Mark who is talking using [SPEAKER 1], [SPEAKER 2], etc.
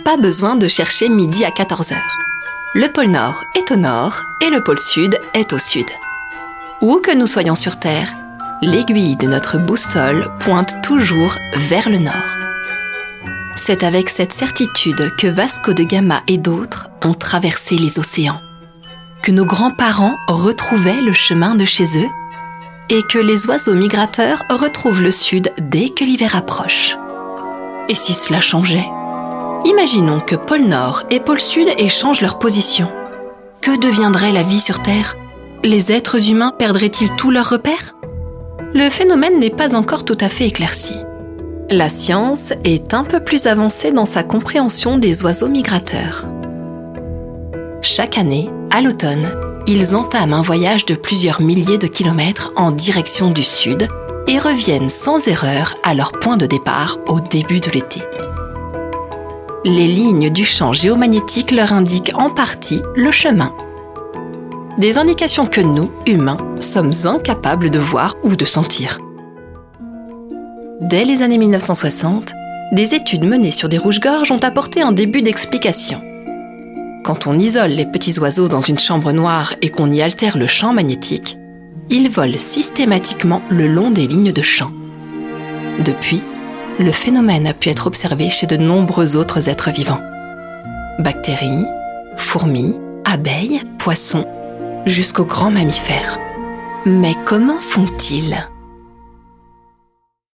[SPEAKER 1] pas besoin de chercher midi à 14h. Le pôle Nord est au nord et le pôle Sud est au sud. Où que nous soyons sur Terre, l'aiguille de notre boussole pointe toujours vers le nord. C'est avec cette certitude que Vasco de Gama et d'autres ont traversé les océans, que nos grands-parents retrouvaient le chemin de chez eux et que les oiseaux migrateurs retrouvent le sud dès que l'hiver approche. Et si cela changeait ? Imaginons que pôle Nord et pôle Sud échangent leur position. Que deviendrait la vie sur Terre ? Les êtres humains perdraient-ils tous leurs repères ? Le phénomène n'est pas encore tout à fait éclairci. La science est un peu plus avancée dans sa compréhension des oiseaux migrateurs. Chaque année, à l'automne, ils entament un voyage de plusieurs milliers de kilomètres en direction du sud et reviennent sans erreur à leur point de départ au début de l'été. Les lignes du champ géomagnétique leur indiquent en partie le chemin. Des indications que nous, humains, sommes incapables de voir ou de sentir. Dès les années 1960, des études menées sur des rouges-gorges ont apporté un début d'explication. Quand on isole les petits oiseaux dans une chambre noire et qu'on y altère le champ magnétique, ils volent systématiquement le long des lignes de champ. Depuis, le phénomène a pu être observé chez de nombreux autres êtres vivants. Bactéries, fourmis, abeilles, poissons, jusqu'aux grands mammifères. Mais comment font-ils ?